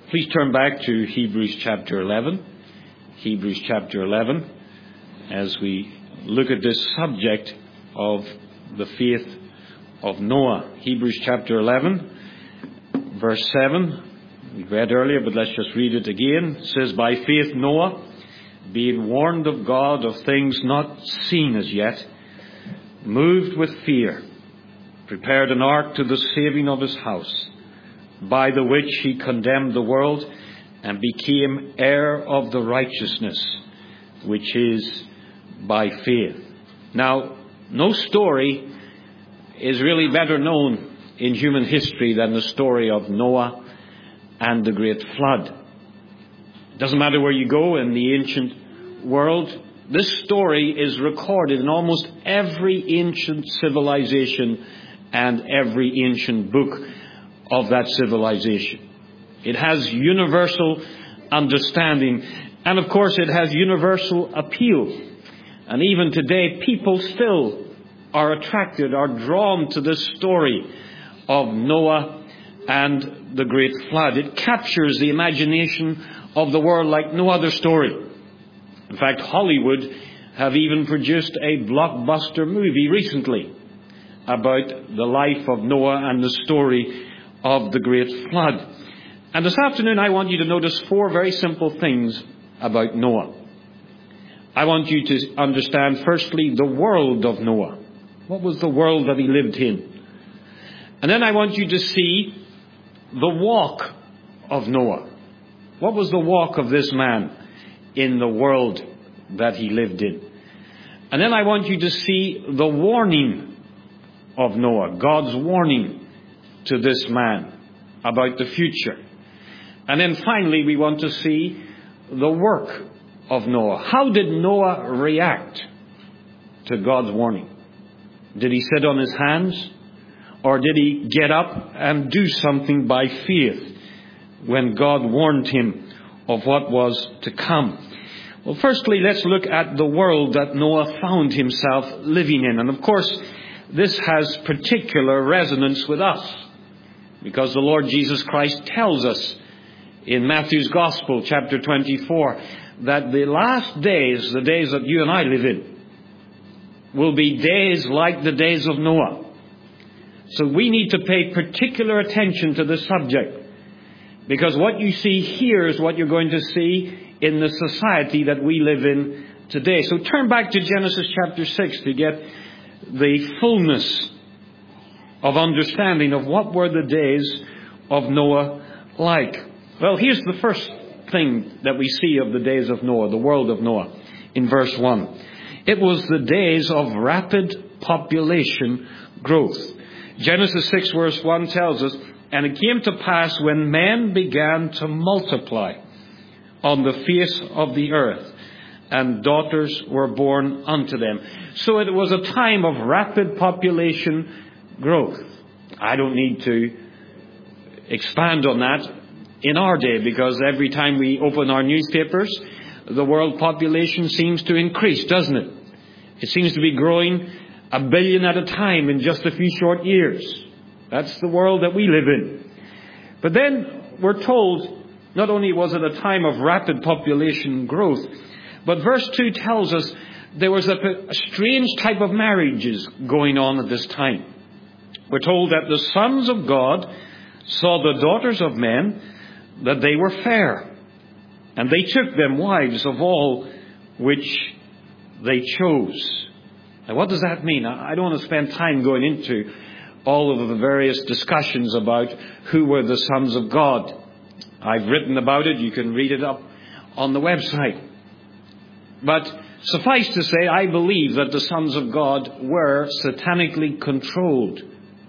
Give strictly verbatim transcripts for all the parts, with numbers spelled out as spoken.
Please turn back to Hebrews chapter eleven. Hebrews chapter eleven, as we look at this subject of the faith of Noah. Hebrews chapter eleven, verse seven. We read earlier, but let's just read it again. It says, "By faith Noah, being warned of God of things not seen as yet, moved with fear, prepared an ark to the saving of his house, by the which he condemned the world and became heir of the righteousness, which is by faith." Now, no story is really better known in human history than the story of Noah and the great flood. It doesn't matter where you go in the ancient world, this story is recorded in almost every ancient civilization and every ancient book of that civilization. It has universal understanding, and of course it has universal appeal. And even today, people still are attracted, are drawn to this story of Noah and the great flood. It captures the imagination of the world like no other story. In fact, Hollywood have even produced a blockbuster movie recently about the life of Noah and the story of the great flood. And this afternoon I want you to notice four very simple things about Noah. I want you to understand, firstly, the world of Noah. What was the world that he lived in? And then I want you to see the walk of Noah. What was the walk of this man in the world that he lived in? And then I want you to see the warning of Noah, God's warning to this man about the future. And then finally, we want to see the work of Noah. How did Noah react to God's warning? Did he sit on his hands? Or did he get up and do something by faith when God warned him of what was to come? Well, firstly, let's look at the world that Noah found himself living in. And of course, this has particular resonance with us, because the Lord Jesus Christ tells us in Matthew's Gospel, chapter twenty-four, that the last days, the days that you and I live in, will be days like the days of Noah. So we need to pay particular attention to this subject, because what you see here is what you're going to see in the society that we live in today. So turn back to Genesis chapter six to get the fullness of understanding of what were the days of Noah like. Well, here's the first thing that we see of the days of Noah, the world of Noah, in verse one. It was the days of rapid population growth. Genesis six verse one tells us, "And it came to pass when men began to multiply on the face of the earth, and daughters were born unto them." So it was a time of rapid population growth. I don't need to expand on that in our day, because every time we open our newspapers, the world population seems to increase, doesn't it? It seems to be growing a billion at a time in just a few short years. That's the world that we live in. But then we're told not only was it a time of rapid population growth, but verse two tells us there was a, a strange type of marriages going on at this time. We're told that the sons of God saw the daughters of men, that they were fair, and they took them wives of all which they chose. Now, what does that mean? I don't want to spend time going into all of the various discussions about who were the sons of God. I've written about it. You can read it up on the website. But suffice to say, I believe that the sons of God were satanically controlled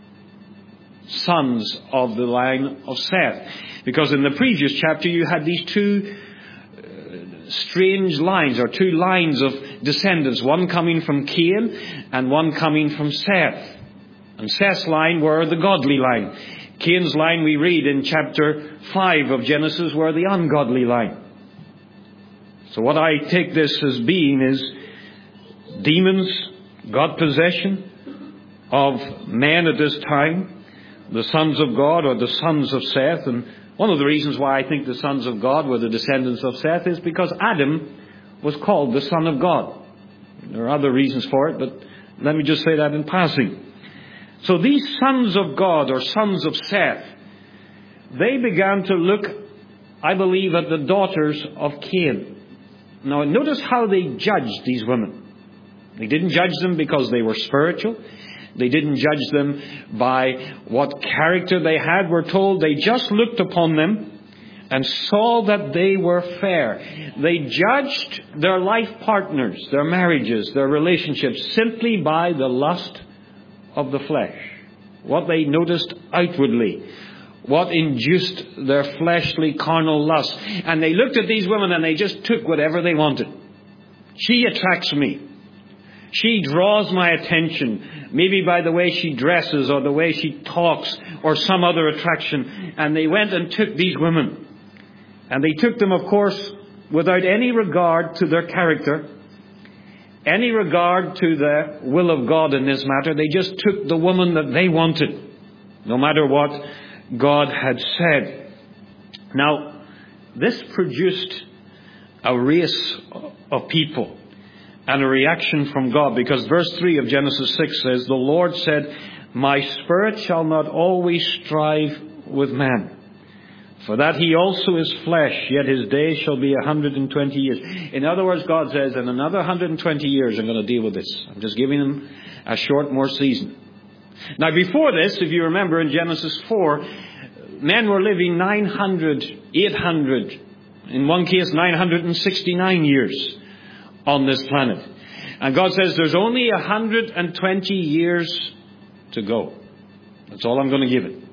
sons of the line of Seth. Because in the previous chapter you had these two uh, strange lines, or two lines of descendants, one coming from Cain and one coming from Seth. And Seth's line were the godly line. Cain's line, we read in chapter five of Genesis, were the ungodly line. So what I take this as being is demons got possession of men at this time, the sons of God or the sons of Seth, and One of the reasons why I think the sons of God were the descendants of Seth is because Adam was called the Son of God. There are other reasons for it, but let me just say that in passing. So these sons of God, or sons of Seth, they began to look, I believe, at the daughters of Cain. Now notice how they judged these women. They didn't judge them because they were spiritual. They didn't judge them by what character they had. We're told they just looked upon them and saw that they were fair. They judged their life partners, their marriages, their relationships simply by the lust of the flesh. What they noticed outwardly. What induced their fleshly carnal lust. And they looked at these women and they just took whatever they wanted. She attracts me. She draws my attention, maybe by the way she dresses or the way she talks or some other attraction. And they went and took these women. And they took them, of course, without any regard to their character, any regard to the will of God in this matter. They just took the woman that they wanted, no matter what God had said. Now, this produced a race of people. And a reaction from God, because verse three of Genesis six says, the Lord said, my spirit shall not always strive with man, for that he also is flesh, yet his days shall be a hundred and twenty years. In other words, God says, in another hundred and twenty years I'm going to deal with this. I'm just giving him a short more season. Now before this, if you remember in Genesis four, men were living nine hundred, eight hundred, in one case nine hundred sixty-nine years on this planet. And God says there's only one hundred twenty years to go. That's all I'm going to give it.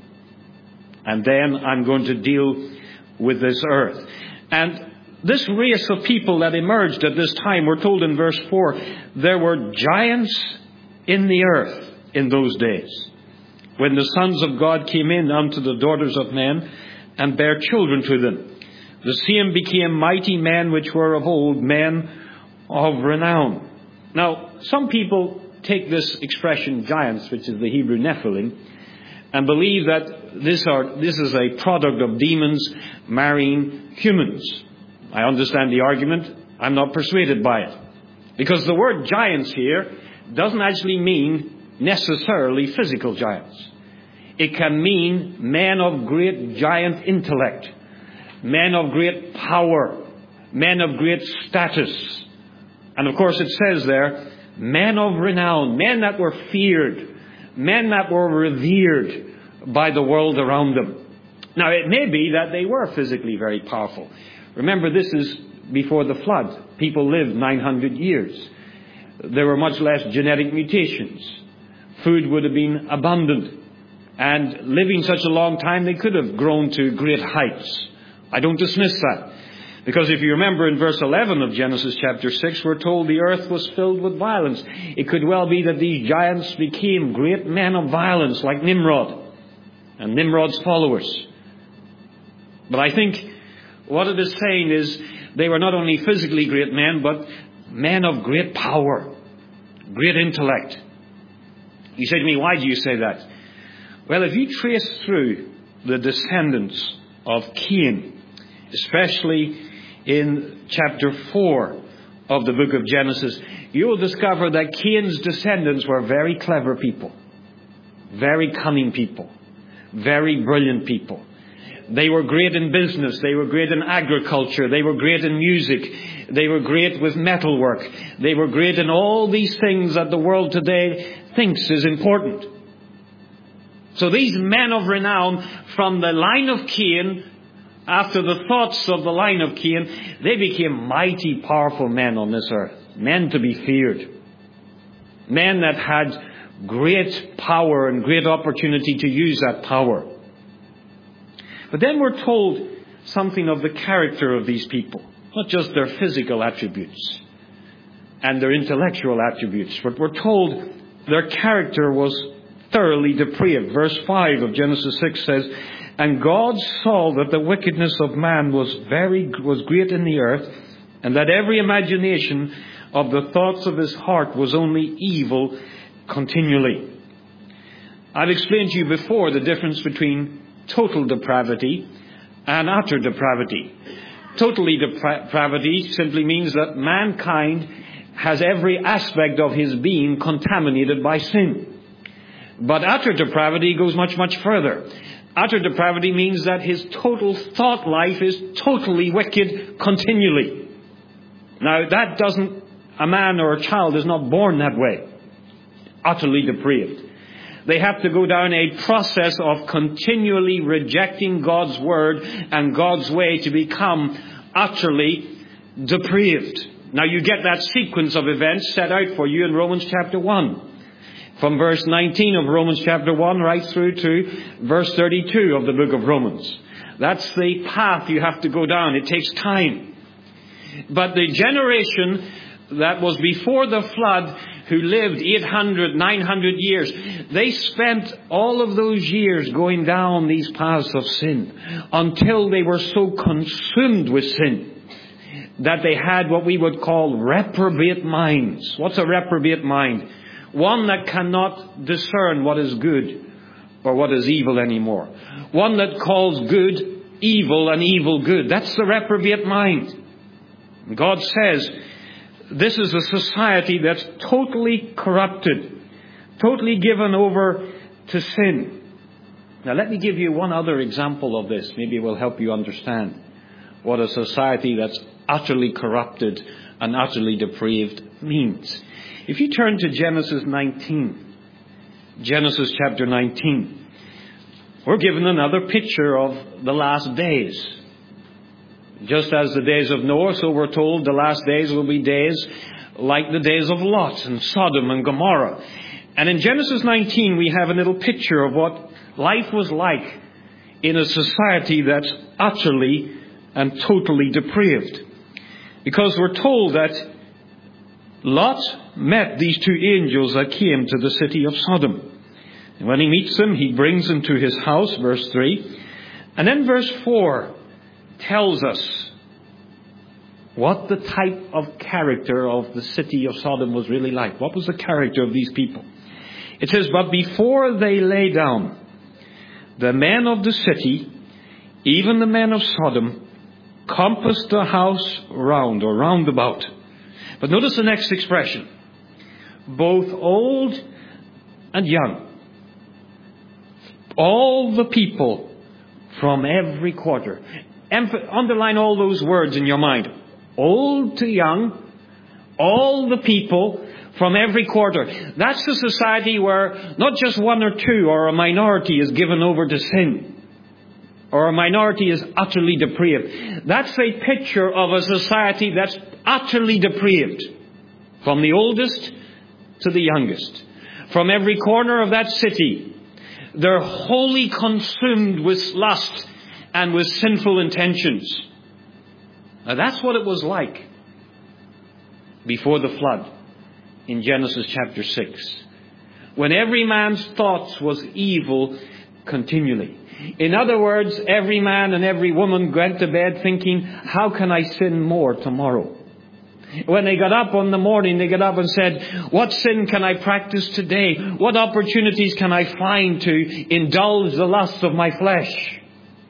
And then I'm going to deal with this earth. And this race of people that emerged at this time, we're told in verse four, there were giants in the earth in those days, when the sons of God came in unto the daughters of men and bare children to them. The same became mighty men which were of old, men of renown. Now, some people take this expression giants, which is the Hebrew Nephilim, and believe that this, are, this is a product of demons marrying humans. I understand the argument. I'm not persuaded by it. Because the word giants here doesn't actually mean necessarily physical giants. It can mean men of great giant intellect, men of great power, men of great status. And of course it says there, men of renown, men that were feared, men that were revered by the world around them. Now it may be that they were physically very powerful. Remember, this is before the flood. People lived nine hundred years. There were much less genetic mutations. Food would have been abundant. And living such a long time, they could have grown to great heights. I don't dismiss that. Because if you remember in verse eleven of Genesis chapter six, we're told the earth was filled with violence. It could well be that these giants became great men of violence like Nimrod and Nimrod's followers. But I think what it is saying is they were not only physically great men, but men of great power, great intellect. You say to me, why do you say that? Well, if you trace through the descendants of Cain, especially in chapter four of the book of Genesis, you will discover that Cain's descendants were very clever people, very cunning people, very brilliant people. They were great in business, they were great in agriculture, they were great in music, they were great with metalwork, they were great in all these things that the world today thinks is important. So these men of renown from the line of Cain, after the thoughts of the line of Cain, they became mighty, powerful men on this earth. Men to be feared. Men that had great power and great opportunity to use that power. But then we're told something of the character of these people. Not just their physical attributes and their intellectual attributes, but we're told their character was thoroughly depraved. Verse five of Genesis six says, and God saw that the wickedness of man was very was great in the earth, and that every imagination of the thoughts of his heart was only evil continually. I've explained to you before the difference between total depravity and utter depravity. Totally depra- depravity simply means that mankind has every aspect of his being contaminated by sin. But utter depravity goes much, much further. Utter depravity means that his total thought life is totally wicked continually. Now, that doesn't, a man or a child is not born that way. Utterly depraved. They have to go down a process of continually rejecting God's word and God's way to become utterly depraved. Now, you get that sequence of events set out for you in Romans chapter one. From verse nineteen of Romans chapter one right through to verse thirty-two of the book of Romans. That's the path you have to go down. It takes time. But the generation that was before the flood, who lived eight hundred, nine hundred years, they spent all of those years going down these paths of sin until they were so consumed with sin that they had what we would call reprobate minds. What's a reprobate mind? One that cannot discern what is good or what is evil anymore. One that calls good evil and evil good. That's the reprobate mind. God says this is a society that's totally corrupted, totally given over to sin. Now let me give you one other example of this. Maybe it will help you understand what a society that's utterly corrupted and utterly depraved means. If you turn to Genesis nineteen, Genesis chapter nineteen, we're given another picture of the last days. Just as the days of Noah, so we're told the last days will be days like the days of Lot and Sodom and Gomorrah. And in Genesis nineteen, we have a little picture of what life was like in a society that's utterly and totally depraved. Because we're told that Lot met these two angels that came to the city of Sodom. And when he meets them, he brings them to his house, verse three. And then verse four tells us what the type of character of the city of Sodom was really like. What was the character of these people? It says, but before they lay down, the men of the city, even the men of Sodom, compassed the house round or round about. But notice the next expression. Both old and young. All the people from every quarter. Emph- underline all those words in your mind. Old to young. All the people from every quarter. That's the society where not just one or two or a minority is given over to sin. Or a minority is utterly depraved. That's a picture of a society that's utterly depraved. From the oldest to the youngest. From every corner of that city. They're wholly consumed with lust and with sinful intentions. Now that's what it was like before the flood in Genesis chapter six. When every man's thoughts was evil continually. In other words, every man and every woman went to bed thinking, how can I sin more tomorrow? When they got up on the morning, they got up and said, what sin can I practice today? What opportunities can I find to indulge the lusts of my flesh?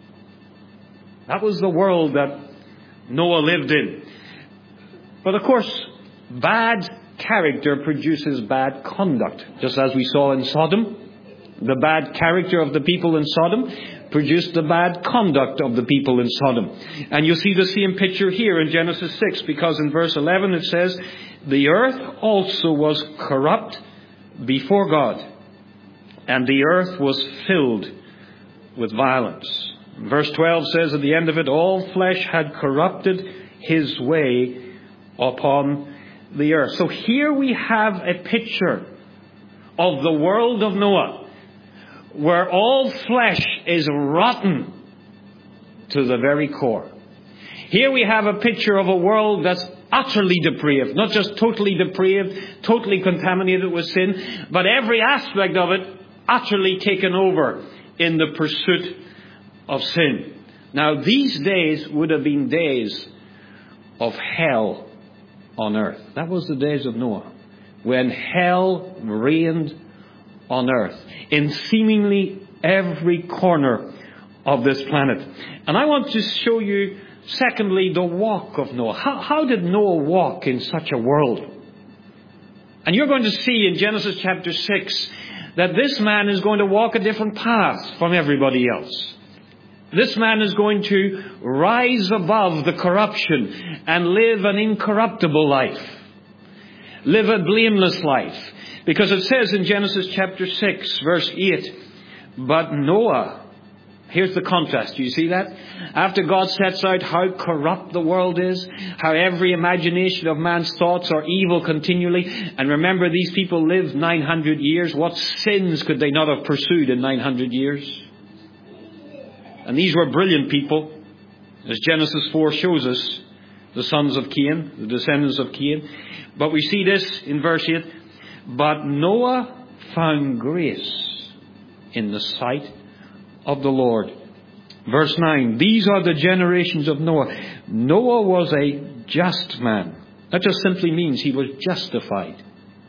That was the world that Noah lived in. But of course, bad character produces bad conduct. Just as we saw in Sodom. The bad character of the people in Sodom produced the bad conduct of the people in Sodom. And you see the same picture here in Genesis six, because in verse eleven it says, the earth also was corrupt before God, and the earth was filled with violence. Verse twelve says at the end of it, all flesh had corrupted his way upon the earth. So here we have a picture of the world of Noah, where all flesh is rotten to the very core. Here we have a picture of a world that's utterly depraved, not just totally depraved, totally contaminated with sin, but every aspect of it utterly taken over in the pursuit of sin. Now, these days would have been days of hell on earth. That was the days of Noah, when hell reigned on earth, in seemingly every corner of this planet. And I want to show you, secondly, the walk of Noah. How, how did Noah walk in such a world? And you're going to see in Genesis chapter six that this man is going to walk a different path from everybody else. This man is going to rise above the corruption and live an incorruptible life. Live a blameless life. Because it says in Genesis chapter six, verse eight, but Noah, here's the contrast. Do you see that? After God sets out how corrupt the world is, how every imagination of man's thoughts are evil continually. And remember, these people lived nine hundred years. What sins could they not have pursued in nine hundred years? And these were brilliant people. As Genesis four shows us, the sons of Cain, the descendants of Cain. But we see this in verse eight. But Noah found grace in the sight of the Lord. Verse nine, these are the generations of Noah. Noah was a just man. That just simply means he was justified.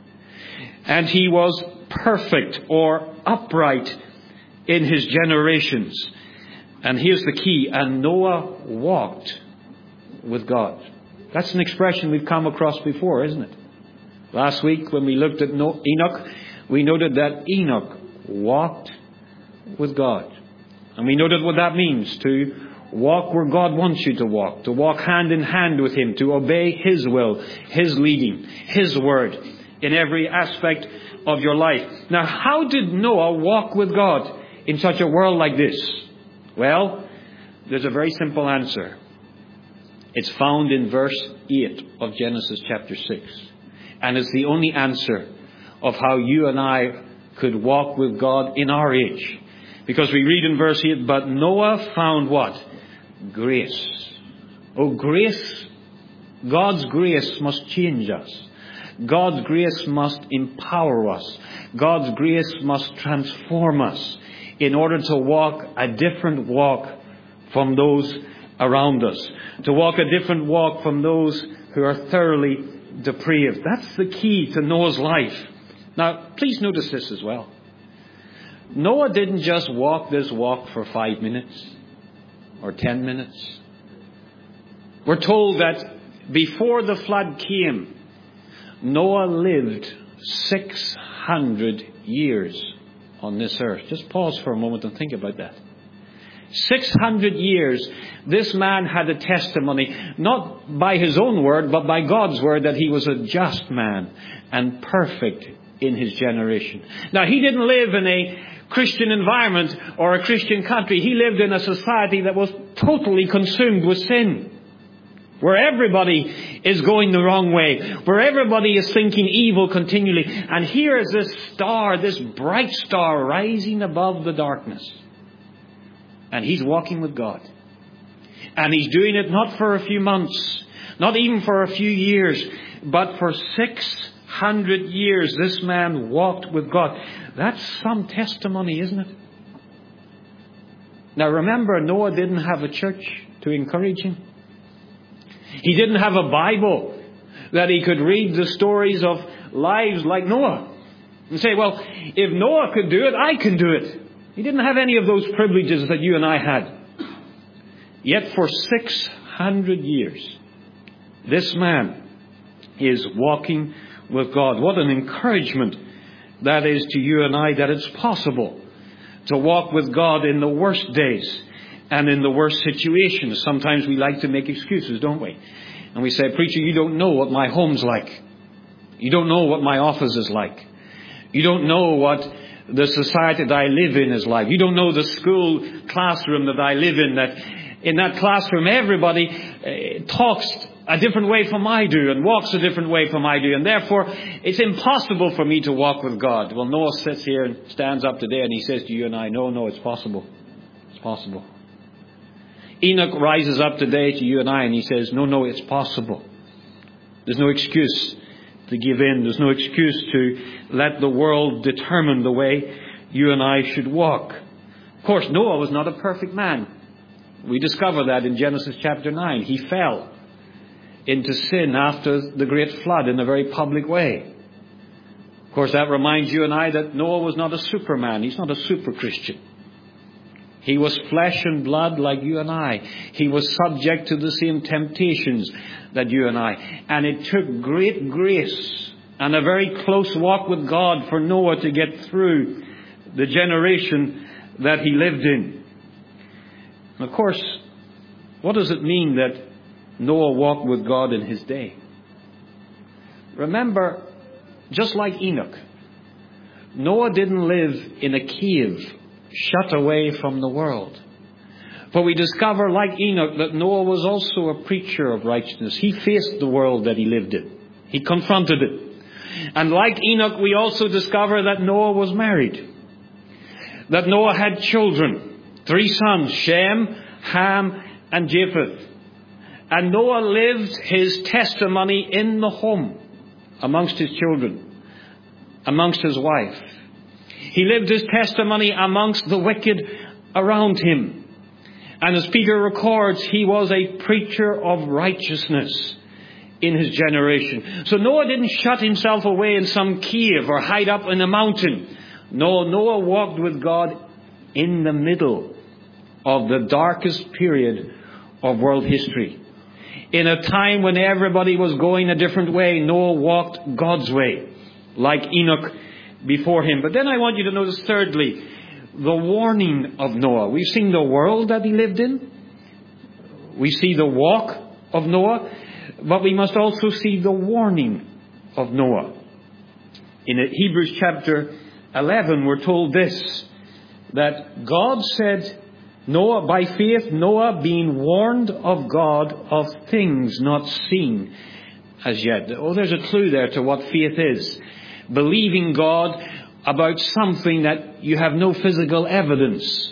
And he was perfect or upright in his generations. And here's the key, and Noah walked with God. That's an expression we've come across before, isn't it? Last week when we looked at Enoch, we noted that Enoch walked with God. And we noted what that means, to walk where God wants you to walk, to walk hand in hand with Him, to obey His will, His leading, His word in every aspect of your life. Now, how did Noah walk with God in such a world like this? Well, there's a very simple answer. It's found in verse eight of Genesis chapter six. And it's the only answer of how you and I could walk with God in our age. Because we read in verse eight, but Noah found what? Grace. Oh, grace. God's grace must change us. God's grace must empower us. God's grace must transform us in order to walk a different walk from those around us. To walk a different walk from those who are thoroughly depraved. That's the key to Noah's life. Now, please notice this as well. Noah didn't just walk this walk for five minutes or ten minutes. We're told that before the flood came, Noah lived six hundred years on this earth. Just pause for a moment and think about that. six hundred years, this man had a testimony, not by his own word, but by God's word, that he was a just man and perfect in his generation. Now, he didn't live in a Christian environment or a Christian country. He lived in a society that was totally consumed with sin, where everybody is going the wrong way, where everybody is thinking evil continually. And here is this star, this bright star rising above the darkness. And he's walking with God. And he's doing it not for a few months, not even for a few years, but for six hundred years this man walked with God. That's some testimony, isn't it? Now remember, Noah didn't have a church to encourage him. He didn't have a Bible that he could read the stories of lives like Noah and say, well, if Noah could do it, I can do it. He didn't have any of those privileges that you and I had. Yet for six hundred years, this man is walking with God. What an encouragement that is to you and I, that it's possible to walk with God in the worst days and in the worst situations. Sometimes we like to make excuses, don't we? And we say, preacher, you don't know what my home's like. You don't know what my office is like. You don't know what the society that I live in is like. You don't know the school classroom that I live in. That in that classroom, everybody uh, talks a different way from I do and walks a different way from I do. And therefore, it's impossible for me to walk with God. Well, Noah sits here and stands up today and he says to you and I, no, no, it's possible. It's possible. Enoch rises up today to you and I and he says, no, no, it's possible. There's no excuse to give in. There's no excuse to let the world determine the way you and I should walk. Of course, Noah was not a perfect man. We discover that in Genesis chapter nine. He fell into sin after the great flood in a very public way. Of course, that reminds you and I that Noah was not a superman. He's not a super Christian. He was flesh and blood like you and I. He was subject to the same temptations that you and I. And it took great grace and a very close walk with God for Noah to get through the generation that he lived in. And of course, what does it mean that Noah walked with God in his day? Remember, just like Enoch, Noah didn't live in a cave shut away from the world. For we discover, like Enoch, that Noah was also a preacher of righteousness. He faced the world that he lived in. He confronted it. And like Enoch, we also discover that Noah was married. That Noah had children. Three sons, Shem, Ham, and Japheth. And Noah lived his testimony in the home, amongst his children, amongst his wife. He lived his testimony amongst the wicked around him. And as Peter records, he was a preacher of righteousness in his generation. So Noah didn't shut himself away in some cave or hide up in a mountain. No, Noah walked with God in the middle of the darkest period of world history. In a time when everybody was going a different way, Noah walked God's way, like Enoch before him. But then I want you to notice, thirdly, the warning of Noah. We've seen the world that he lived in. We see the walk of Noah. But we must also see the warning of Noah. In Hebrews chapter eleven, we're told this, that God said, Noah, by faith, Noah being warned of God of things not seen as yet. Oh, there's a clue there to what faith is. Believing God about something that you have no physical evidence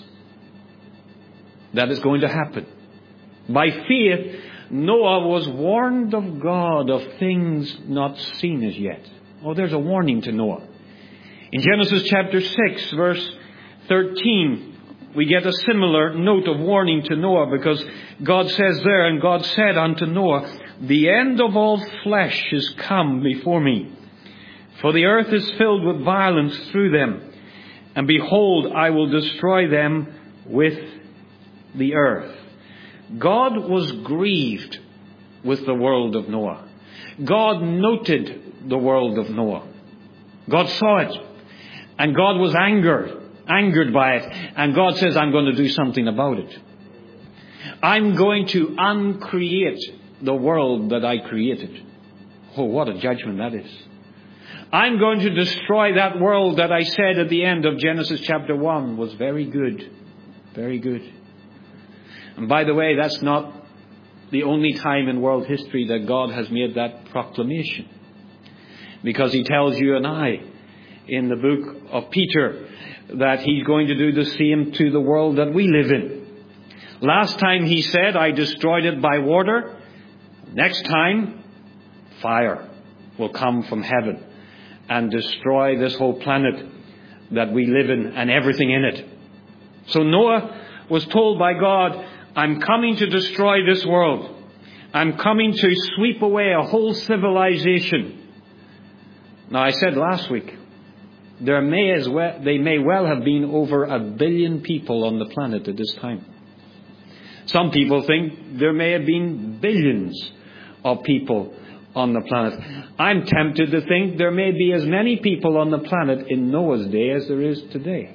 that is going to happen. By faith, Noah was warned of God of things not seen as yet. Oh, there's a warning to Noah. In Genesis chapter six, verse thirteen, we get a similar note of warning to Noah, because God says there, and God said unto Noah, the end of all flesh is come before me, for the earth is filled with violence through them. And behold, I will destroy them with the earth. God was grieved with the world of Noah. God noted the world of Noah. God saw it. And God was angered, angered by it. And God says, I'm going to do something about it. I'm going to uncreate the world that I created. Oh, what a judgment that is. I'm going to destroy that world that I said at the end of Genesis chapter one was very good. Very good. And by the way, that's not the only time in world history that God has made that proclamation. Because he tells you and I in the book of Peter that he's going to do the same to the world that we live in. Last time he said, I destroyed it by water. Next time, fire will come from heaven and destroy this whole planet that we live in and everything in it. So Noah was told by God, I'm coming to destroy this world. I'm coming to sweep away a whole civilization. Now, I said last week, there may as well, they may well have been over a billion people on the planet at this time. Some people think there may have been billions of people on the planet. I'm tempted to think there may be as many people on the planet in Noah's day as there is today.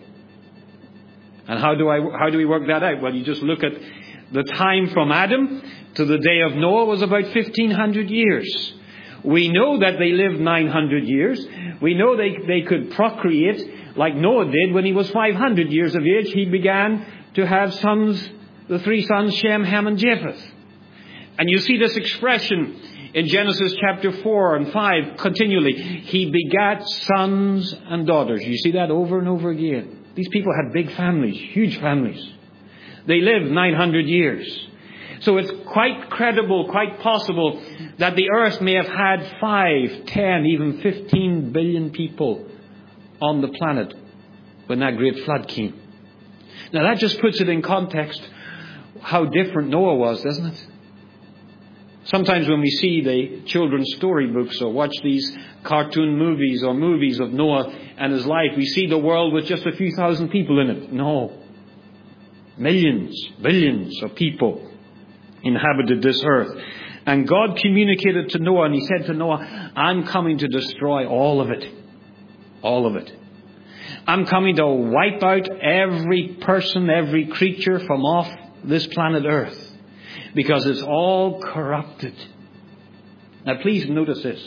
And how do I, how do we work that out? Well, you just look at the time from Adam to the day of Noah was about fifteen hundred years. We know that they lived nine hundred years. We know they, they could procreate like Noah did when he was five hundred years of age. He began to have sons, the three sons, Shem, Ham, and Japheth. And you see this expression in Genesis chapter four and five continually. He begat sons and daughters. You see that over and over again. These people had big families, huge families. They lived nine hundred years. So it's quite credible, quite possible that the earth may have had five, ten, even fifteen billion people on the planet when that great flood came. Now that just puts it in context how different Noah was, doesn't it? Sometimes when we see the children's storybooks or watch these cartoon movies or movies of Noah and his life, we see the world with just a few thousand people in it. No. Millions, billions of people inhabited this earth. And God communicated to Noah, and he said to Noah, I'm coming to destroy all of it. All of it. I'm coming to wipe out every person, every creature from off this planet Earth, because it's all corrupted. Now please notice this.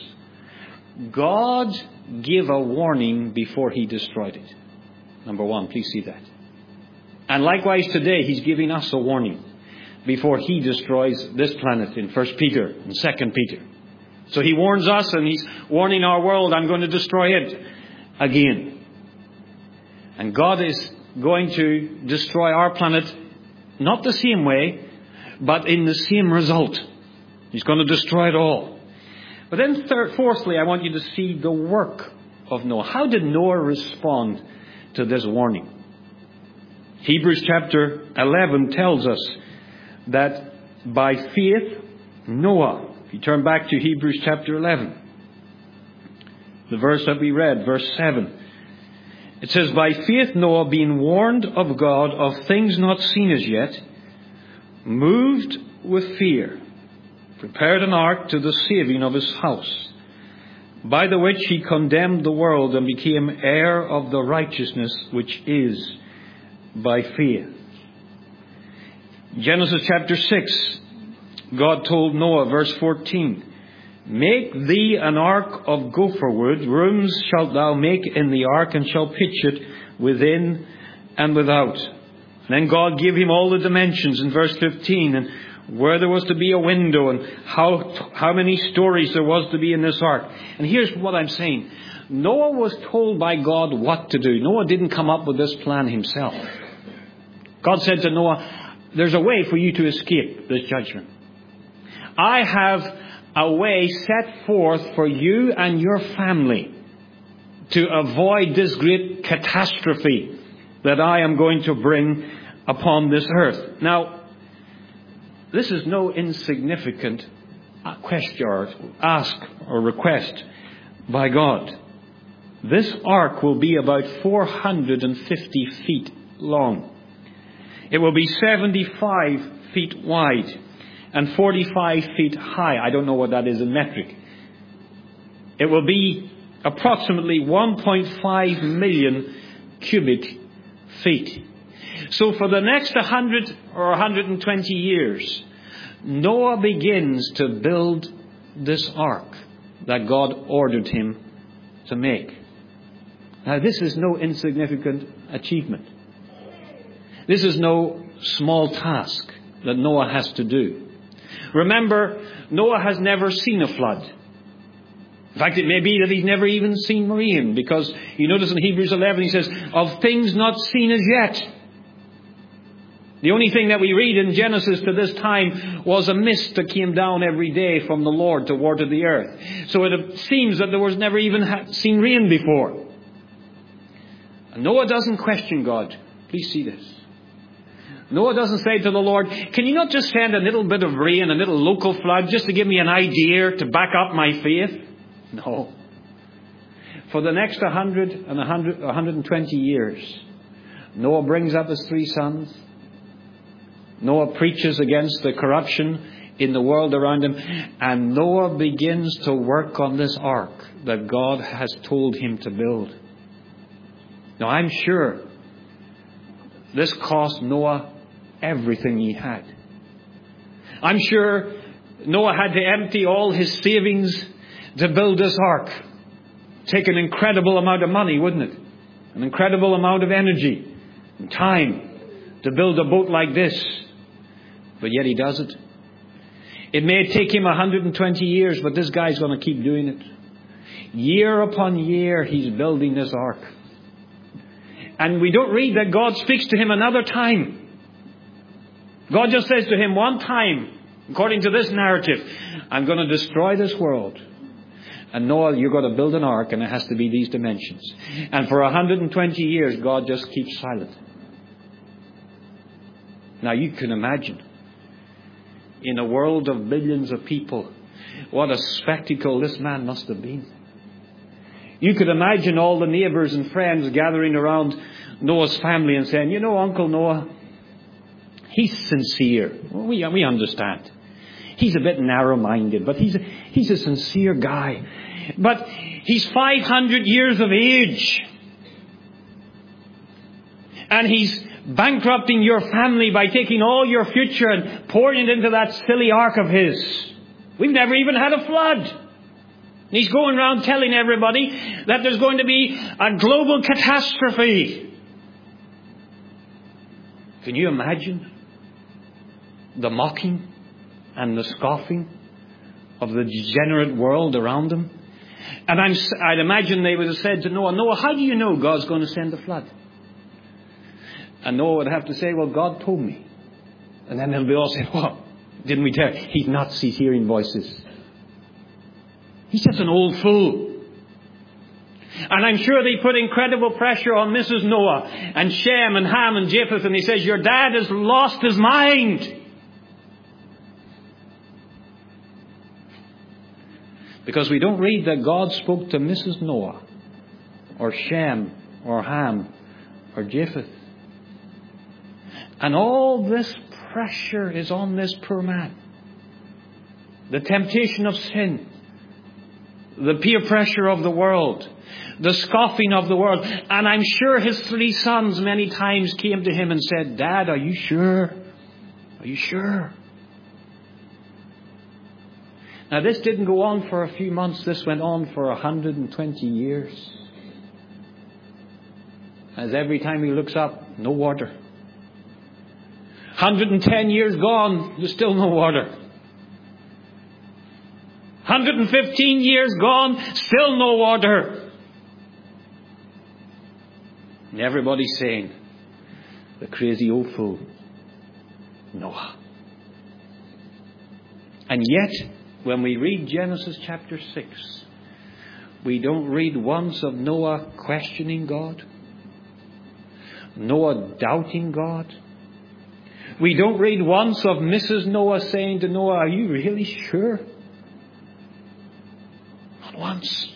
God gave a warning before he destroyed it. Number one, please see that. And likewise today, he's giving us a warning before he destroys this planet in First Peter and Second Peter. So he warns us, and he's warning our world, I'm going to destroy it again. And God is going to destroy our planet not the same way, but in the same result. He's going to destroy it all. But then third, fourthly, I want you to see the work of Noah. How did Noah respond to this warning? Hebrews chapter eleven tells us that by faith, Noah, if you turn back to Hebrews chapter eleven, the verse that we read, verse seven, it says, by faith Noah, being warned of God of things not seen as yet, moved with fear, prepared an ark to the saving of his house, by the which he condemned the world and became heir of the righteousness which is by faith. Genesis chapter six, God told Noah, verse fourteen, make thee an ark of gopher wood, rooms shalt thou make in the ark, and shall pitch it within and without. And then God gave him all the dimensions in verse fifteen, and where there was to be a window, and how how many stories there was to be in this ark. And here's what I'm saying. Noah was told by God what to do. Noah didn't come up with this plan himself. God said to Noah, there's a way for you to escape this judgment. I have a way set forth for you and your family to avoid this great catastrophe that I am going to bring upon this earth. Now, this is no insignificant question or ask or request by God. This ark will be about four hundred fifty feet long. It will be seventy-five feet wide and forty-five feet high. I don't know what that is in metric. It will be approximately one point five million cubic feet. So for the next one hundred or one hundred twenty years, Noah begins to build this ark that God ordered him to make. Now, this is no insignificant achievement. This is no small task that Noah has to do. Remember, Noah has never seen a flood. In fact, it may be that he's never even seen rain, because you notice in Hebrews eleven he says, of things not seen as yet. The only thing that we read in Genesis to this time was a mist that came down every day from the Lord to water the earth. So it seems that there was never even seen rain before. And Noah doesn't question God. Please see this. Noah doesn't say to the Lord, can you not just send a little bit of rain, a little local flood, just to give me an idea to back up my faith? No. For the next one hundred and one hundred, one hundred twenty years, Noah brings up his three sons. Noah preaches against the corruption in the world around him. And Noah begins to work on this ark that God has told him to build. Now, I'm sure this cost Noah everything he had. I'm sure Noah had to empty all his savings to build this ark. Take an incredible amount of money, wouldn't it? An incredible amount of energy and time to build a boat like this. But yet he does it. It may take him one hundred twenty years, but this guy's going to keep doing it. Year upon year, he's building this ark. And we don't read that God speaks to him another time. God just says to him one time, according to this narrative, I'm going to destroy this world. And Noah, you're going to build an ark, and it has to be these dimensions. And for one hundred twenty years, God just keeps silent. Now you can imagine, in a world of billions of people, what a spectacle this man must have been. You could imagine all the neighbors and friends gathering around Noah's family and saying, you know, Uncle Noah, He's sincere. Well, we, we understand. He's a bit narrow-minded, but he's a, he's a sincere guy. But he's five hundred years of age. And he's bankrupting your family by taking all your future and pouring it into that silly ark of his. We've never even had a flood. He's going around telling everybody that there's going to be a global catastrophe. Can you imagine the mocking and the scoffing of the degenerate world around him? And I'm, I'd imagine they would have said to Noah, Noah, how do you know God's going to send a flood? And Noah would have to say, well, God told me. And then they'll be all saying, well, didn't we tell you? He's not ceased hearing voices. He's just an old fool. And I'm sure they put incredible pressure on Missus Noah and Shem and Ham and Japheth. And he says, your dad has lost his mind. Because we don't read that God spoke to Missus Noah or Shem or Ham or Japheth. And all this pressure is on this poor man. The temptation of sin. The peer pressure of the world. The scoffing of the world. And I'm sure his three sons many times came to him and said, Dad, are you sure? Are you sure? Now this didn't go on for a few months. This went on for one hundred twenty years. As every time he looks up, no water. one hundred ten years gone, there's still no water. one hundred fifteen years gone, still no water. And everybody's saying, the crazy old fool, Noah. And yet, when we read Genesis chapter six, we don't read once of Noah questioning God. Noah doubting God. We don't read once of Missus Noah saying to Noah, are you really sure? Not once.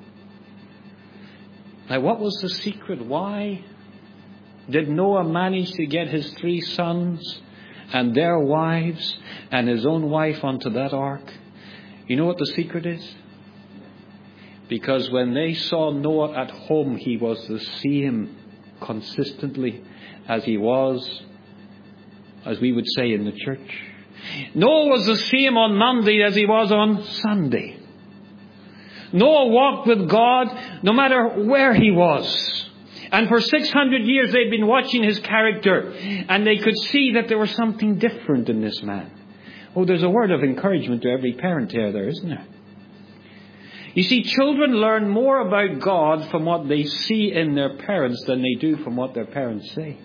Now what was the secret? Why did Noah manage to get his three sons and their wives and his own wife onto that ark? You know what the secret is? Because when they saw Noah at home, he was the same consistently as he was, as we would say, in the church. Noah was the same on Monday as he was on Sunday. Noah walked with God no matter where he was. And for six hundred years they'd been watching his character, and they could see that there was something different in this man. Oh, there's a word of encouragement to every parent here, there, isn't there? You see, children learn more about God from what they see in their parents than they do from what their parents say.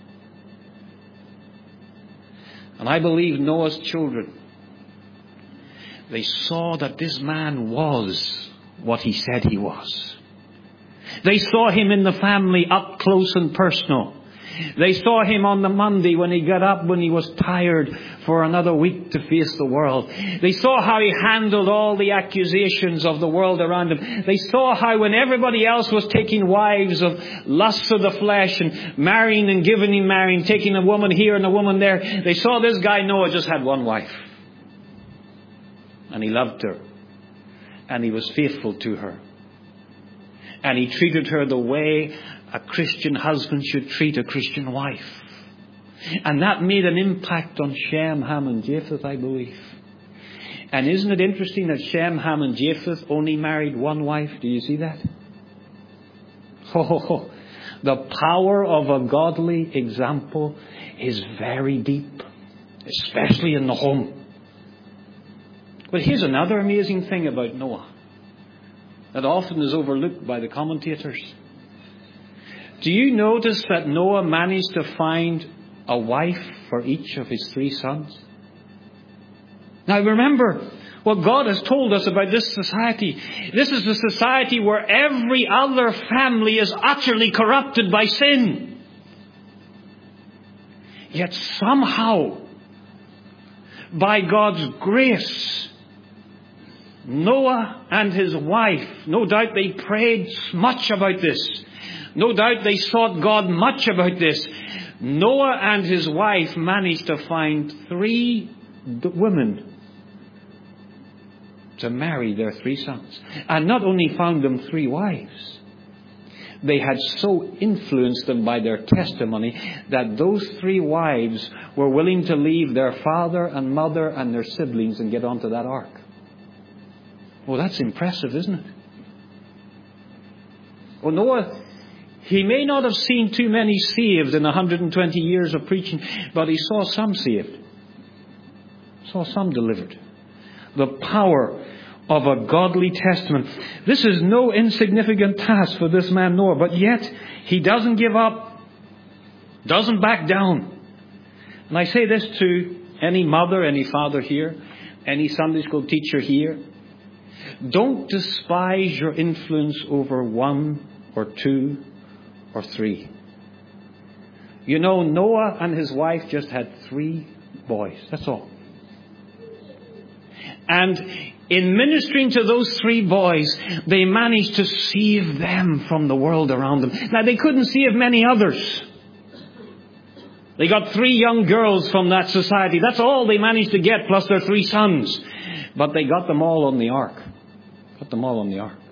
And I believe Noah's children, they saw that this man was what he said he was. They saw him in the family up close and personal. They saw him on the Monday when he got up when he was tired for another week to face the world. They saw how he handled all the accusations of the world around him. They saw how when everybody else was taking wives of lusts of the flesh and marrying and giving and marrying, taking a woman here and a woman there, they saw this guy Noah just had one wife. And he loved her. And he was faithful to her. And he treated her the way a Christian husband should treat a Christian wife. And that made an impact on Shem, Ham and Japheth, I believe. And isn't it interesting that Shem, Ham and Japheth only married one wife? Do you see that? Oh, the power of a godly example is very deep, especially in the home. But here's another amazing thing about Noah that often is overlooked by the commentators. Do you notice that Noah managed to find a wife for each of his three sons? Now remember what God has told us about this society. This is a society where every other family is utterly corrupted by sin. Yet somehow, by God's grace, Noah and his wife, no doubt they prayed much about this. No doubt they sought God much about this. Noah and his wife managed to find three d- women to marry their three sons. And not only found them three wives, they had so influenced them by their testimony that those three wives were willing to leave their father and mother and their siblings and get onto that ark. Well, that's impressive, isn't it? Well, Noah, he may not have seen too many saved in one hundred twenty years of preaching, but he saw some saved. Saw some delivered. The power of a godly testament. This is no insignificant task for this man Noah, but yet he doesn't give up, doesn't back down. And I say this to any mother, any father here, any Sunday school teacher here. Don't despise your influence over one or two or three. You know, Noah and his wife just had three boys. That's all. And in ministering to those three boys, they managed to save them from the world around them. Now, they couldn't save many others. They got three young girls from that society. That's all they managed to get, plus their three sons. But they got them all on the ark. Got them all on the ark.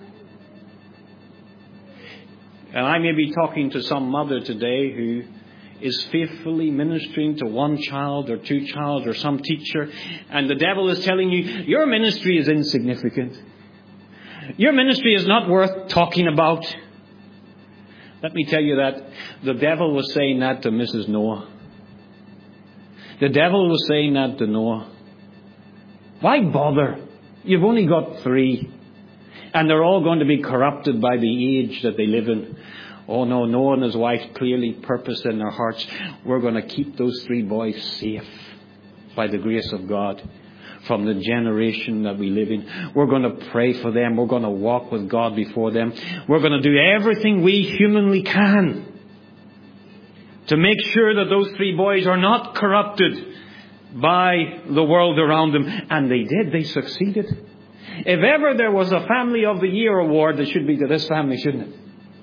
And I may be talking to some mother today who is faithfully ministering to one child or two child or some teacher, and the devil is telling you, your ministry is insignificant. Your ministry is not worth talking about. Let me tell you that the devil was saying that to Missus Noah. The devil was saying that to Noah. Why bother? You've only got three. And they're all going to be corrupted by the age that they live in. Oh no, Noah and his wife clearly purposed in their hearts, we're going to keep those three boys safe by the grace of God from the generation that we live in. We're going to pray for them. We're going to walk with God before them. We're going to do everything we humanly can to make sure that those three boys are not corrupted by the world around them. And they did. They succeeded. If ever there was a Family of the Year award, it should be to this family, shouldn't it?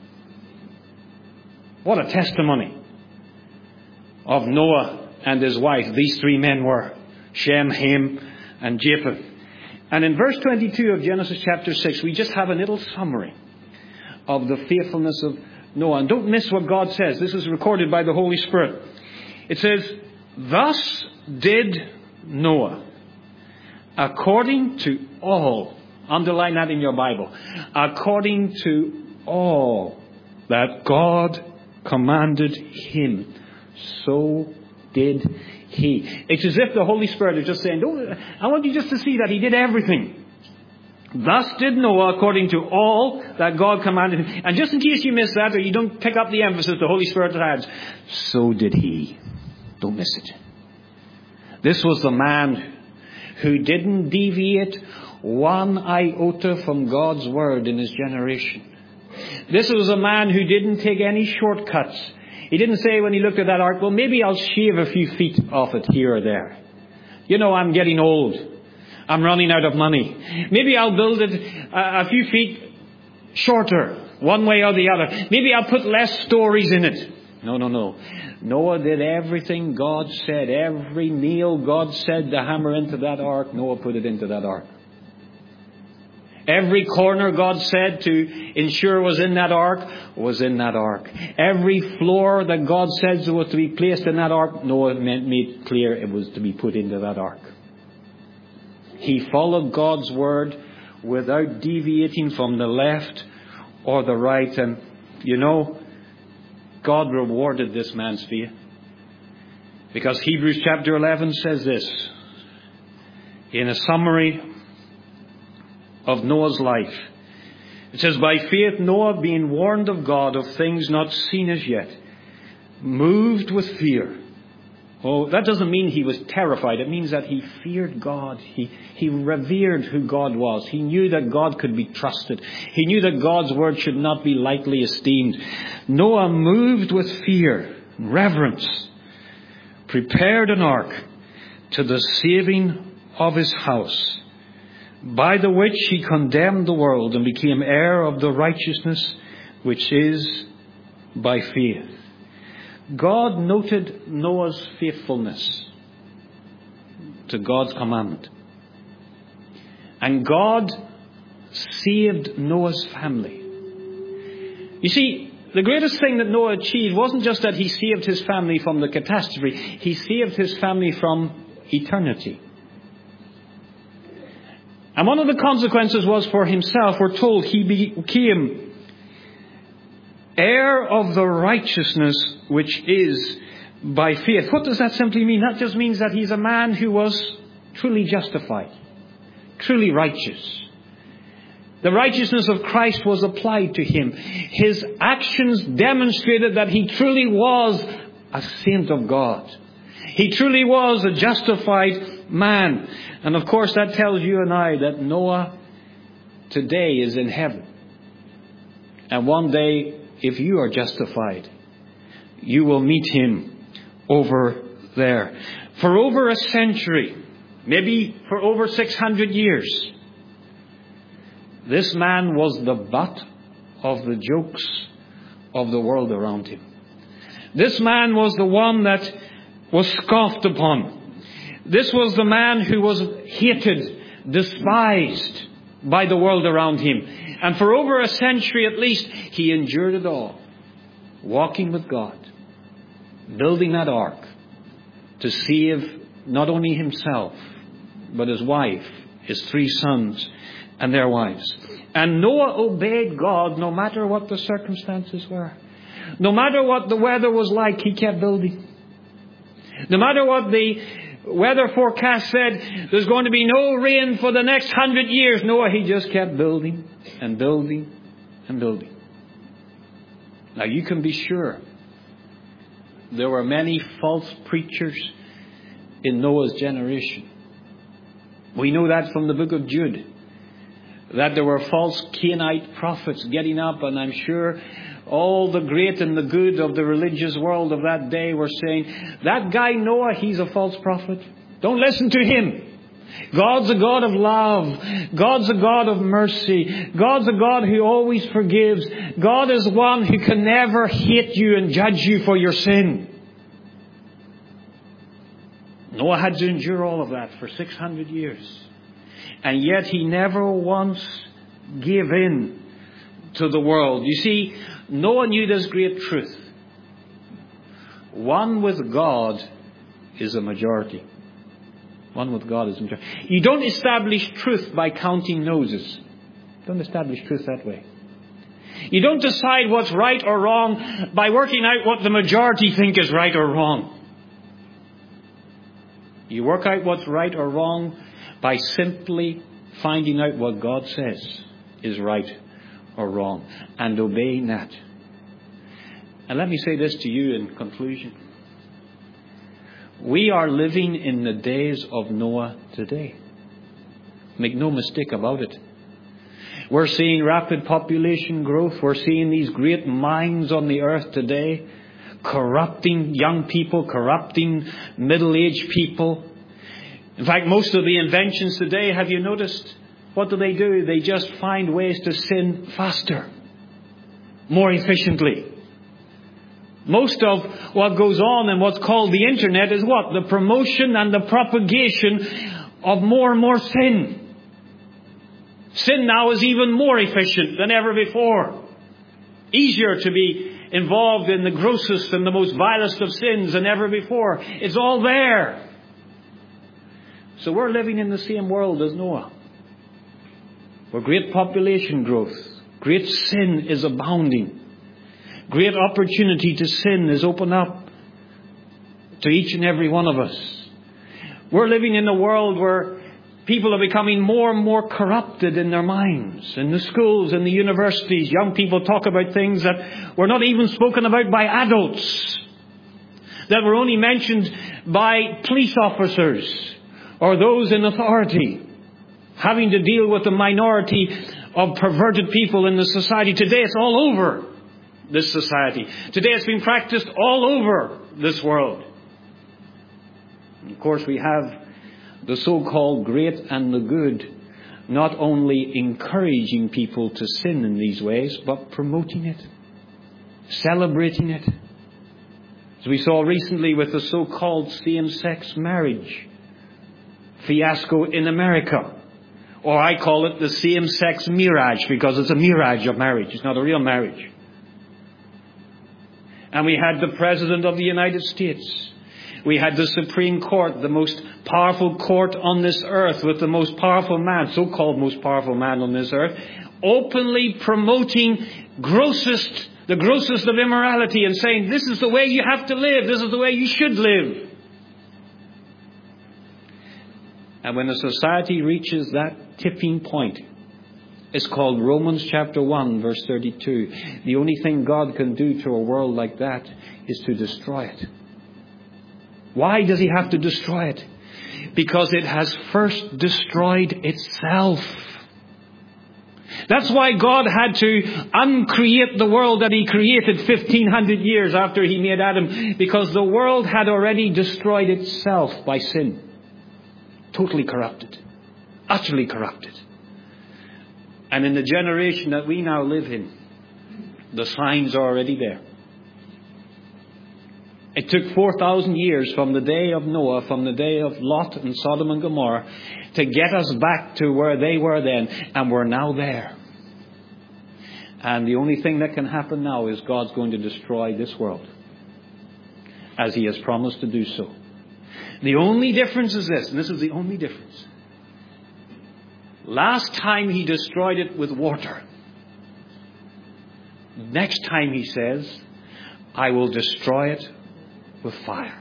What a testimony of Noah and his wife. These three men were Shem, Ham, and Japheth. And in verse twenty-two of Genesis chapter six, we just have a little summary of the faithfulness of Noah. And don't miss what God says. This is recorded by the Holy Spirit. It says, thus did Noah, according to all, underline that in your Bible, according to all that God commanded him, so did he. It's as if the Holy Spirit is just saying, oh, I want you just to see that he did everything. Thus did Noah according to all that God commanded him. And just in case you miss that or you don't pick up the emphasis the Holy Spirit adds, so did he. Don't miss it. This was the man who didn't deviate one iota from God's word in his generation. This was a man who didn't take any shortcuts. He didn't say when he looked at that ark, well, maybe I'll shave a few feet off it here or there. You know, I'm getting old. I'm running out of money. Maybe I'll build it a, a few feet shorter, one way or the other. Maybe I'll put less stories in it. No, no, no. Noah did everything God said. Every nail God said to hammer into that ark, Noah put it into that ark. Every corner God said to ensure was in that ark, was in that ark. Every floor that God said was to be placed in that ark, Noah made clear it was to be put into that ark. He followed God's word without deviating from the left or the right. And, you know, God rewarded this man's faith. Because Hebrews chapter eleven says this, in a summary of Noah's life. It says, by faith Noah, being warned of God of things not seen as yet, moved with fear. Oh, that doesn't mean he was terrified. It means that he feared God. He, he revered who God was. He knew that God could be trusted. He knew that God's word should not be lightly esteemed. Noah moved with fear, reverence, prepared an ark to the saving of his house, by the which he condemned the world and became heir of the righteousness which is by faith. God noted Noah's faithfulness to God's commandment. And God saved Noah's family. You see, the greatest thing that Noah achieved wasn't just that he saved his family from the catastrophe. He saved his family from eternity. And one of the consequences was for himself. We're told he became heir of the righteousness which is by faith. What does that simply mean? That just means that he's a man who was truly justified, truly righteous. The righteousness of Christ was applied to him. His actions demonstrated that he truly was a saint of God. He truly was a justified man. And of course that tells you and I that Noah today is in heaven. And one day, if you are justified, you will meet him over there. For over a century, maybe for over six hundred years, this man was the butt of the jokes of the world around him. This man was the one that was scoffed upon. This was the man who was hated, despised by the world around him. And for over a century at least, he endured it all. Walking with God. Building that ark to save not only himself, but his wife, his three sons, and their wives. And Noah obeyed God no matter what the circumstances were. No matter what the weather was like, he kept building. No matter what the weather forecast said, there's going to be no rain for the next hundred years. Noah, he just kept building and building and building. Now you can be sure there were many false preachers in Noah's generation. We know that from the book of Jude. That there were false Canaanite prophets getting up, and I'm sure all the great and the good of the religious world of that day were saying, that guy Noah, he's a false prophet. Don't listen to him. God's a God of love. God's a God of mercy. God's a God who always forgives. God is one who can never hate you and judge you for your sin. Noah had to endure all of that for six hundred years. And yet he never once gave in to the world. You see, Noah knew this great truth. One with God is a majority. One with God is a majority. You don't establish truth by counting noses. Don't establish truth that way. You don't decide what's right or wrong by working out what the majority think is right or wrong. You work out what's right or wrong by simply finding out what God says is right or wrong and obeying that. And let me say this to you in conclusion. We are living in the days of Noah today. Make no mistake about it. We're seeing rapid population growth. We're seeing these great minds on the earth today, corrupting young people, corrupting middle-aged people. In fact, most of the inventions today, have you noticed? What do they do? They just find ways to sin faster, more efficiently. Most of what goes on in what's called the internet is what? The promotion and the propagation of more and more sin. Sin now is even more efficient than ever before. Easier to be involved in the grossest and the most vilest of sins than ever before. It's all there. So we're living in the same world as Noah, where great population growth, great sin is abounding. Great opportunity to sin is open up to each and every one of us. We're living in a world where people are becoming more and more corrupted in their minds. In the schools, in the universities, young people talk about things that were not even spoken about by adults, that were only mentioned by police officers or those in authority, having to deal with the minority of perverted people in the society. Today it's all over this society. Today it's been practiced all over this world. And of course we have the so-called great and the good not only encouraging people to sin in these ways, but promoting it, celebrating it. As we saw recently with the so-called same-sex marriage fiasco in America. Or I call it the same-sex mirage, because it's a mirage of marriage. It's not a real marriage. And we had the President of the United States. We had the Supreme Court, the most powerful court on this earth, with the most powerful man, so-called most powerful man on this earth, openly promoting grossest, the grossest of immorality and saying, this is the way you have to live, this is the way you should live. And when a society reaches that tipping point, it's called Romans chapter one, verse thirty-two. The only thing God can do to a world like that is to destroy it. Why does He have to destroy it? Because it has first destroyed itself. That's why God had to uncreate the world that He created fifteen hundred years after He made Adam. Because the world had already destroyed itself by sin. Totally corrupted. Utterly corrupted. And in the generation that we now live in, the signs are already there. It took four thousand years from the day of Noah, from the day of Lot and Sodom and Gomorrah, to get us back to where they were then. And we're now there. And the only thing that can happen now is God's going to destroy this world, as He has promised to do so. The only difference is this, and this is the only difference. Last time He destroyed it with water. Next time He says, I will destroy it with fire.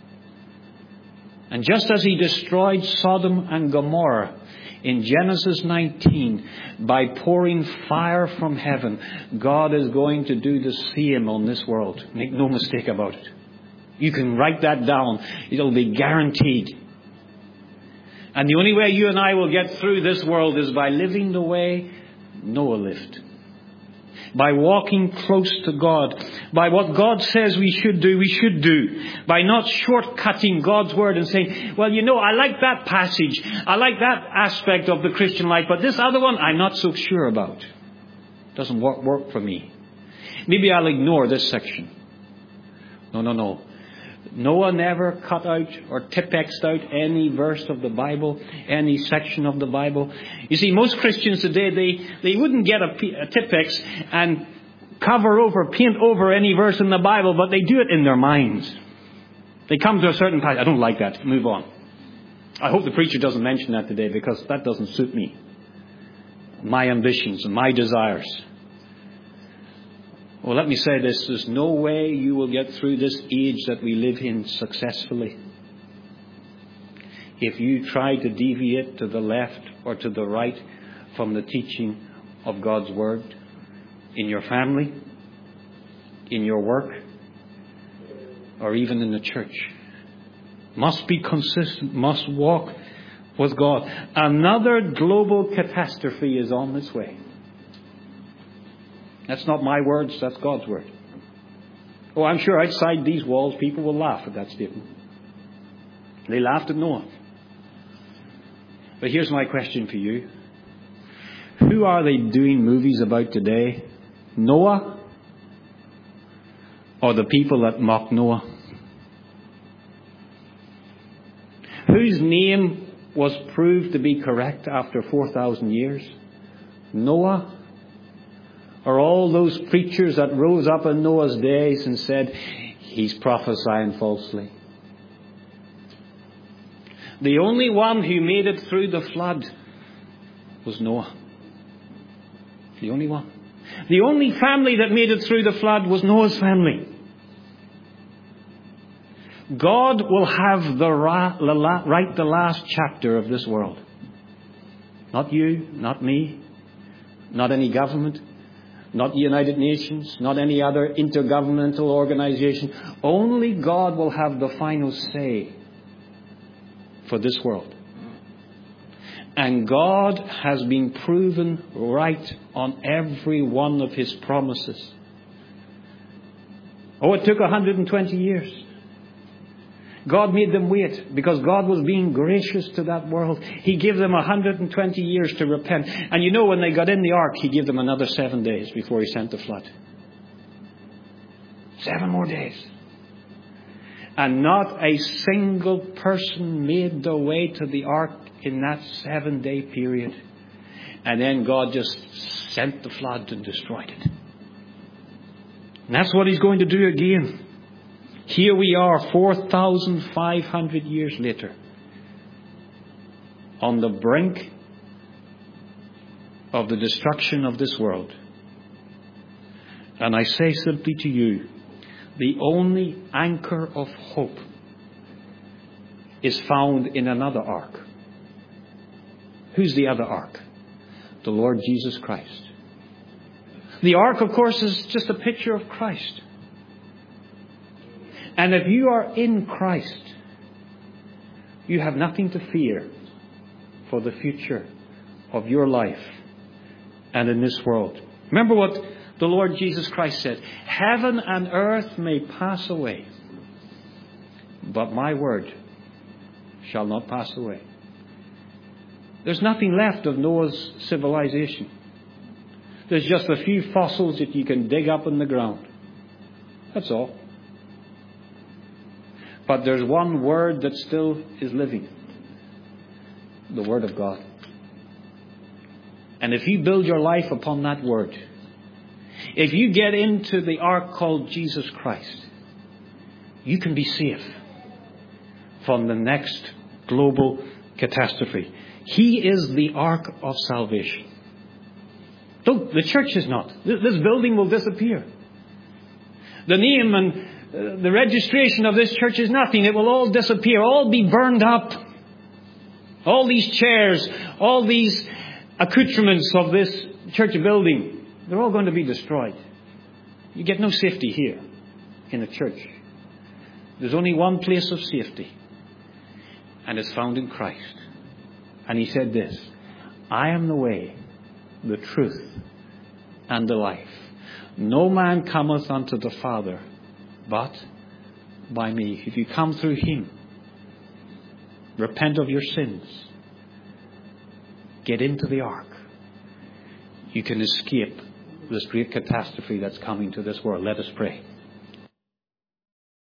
And just as He destroyed Sodom and Gomorrah in Genesis nineteen by pouring fire from heaven, God is going to do the same on this world. Make no mistake about it. You can write that down. It'll be guaranteed. And the only way you and I will get through this world is by living the way Noah lived. By walking close to God. By what God says we should do, we should do. By not shortcutting God's word and saying, well, you know, I like that passage. I like that aspect of the Christian life. But this other one, I'm not so sure about. Doesn't work, work for me. Maybe I'll ignore this section. No, no, no. Noah never cut out or Tipp-Ex'd out any verse of the Bible, any section of the Bible. You see, most Christians today, they, they wouldn't get a, a Tipp-Ex and cover over, paint over any verse in the Bible, but they do it in their minds. They come to a certain passage. I don't like that. Move on. I hope the preacher doesn't mention that today, because that doesn't suit me. My ambitions and my desires. Well, let me say this. There's no way you will get through this age that we live in successfully if you try to deviate to the left or to the right from the teaching of God's Word in your family, in your work, or even in the church. Must be consistent, must walk with God. Another global catastrophe is on its way. That's not my words, that's God's word. Oh, I'm sure outside these walls people will laugh at that statement. They laughed at Noah. But here's my question for you. Who are they doing movies about today? Noah? Or the people that mock Noah? Whose name was proved to be correct after four thousand years? Noah? Or all those preachers that rose up in Noah's days and said, he's prophesying falsely? The only one who made it through the flood was Noah. The only one. The only family that made it through the flood was Noah's family. God will have the ra- la- write the last chapter of this world. Not you, not me, not any government. Not the United Nations, not any other intergovernmental organization. Only God will have the final say for this world. And God has been proven right on every one of His promises. Oh, it took one hundred twenty years. God made them wait because God was being gracious to that world. He gave them one hundred twenty years to repent. And you know, when they got in the ark, He gave them another seven days before He sent the flood. Seven more days. And not a single person made their way to the ark in that seven day period. And then God just sent the flood and destroyed it. And that's what He's going to do again. Here we are, four thousand five hundred years later, on the brink of the destruction of this world. And I say simply to you, the only anchor of hope is found in another ark. Who's the other ark? The Lord Jesus Christ. The ark, of course, is just a picture of Christ. And if you are in Christ, you have nothing to fear for the future of your life and in this world. Remember what the Lord Jesus Christ said. Heaven and earth may pass away, but my word shall not pass away. There's nothing left of Noah's civilization. There's just a few fossils that you can dig up in the ground. That's all. But there's one word that still is living. The Word of God. And if you build your life upon that Word, if you get into the ark called Jesus Christ, you can be safe from the next global catastrophe. He is the ark of salvation. Don't, the church is not. This building will disappear. The name and uh, the registration of this church is nothing. It will all disappear, all be burned up. All these chairs, all these accoutrements of this church building, they're all going to be destroyed. You get no safety here in a church. There's only one place of safety, and it's found in Christ. And He said this, I am the way, the truth, and the life. No man cometh unto the Father but by me. If you come through Him, repent of your sins, get into the ark, you can escape this great catastrophe that's coming to this world. Let us pray.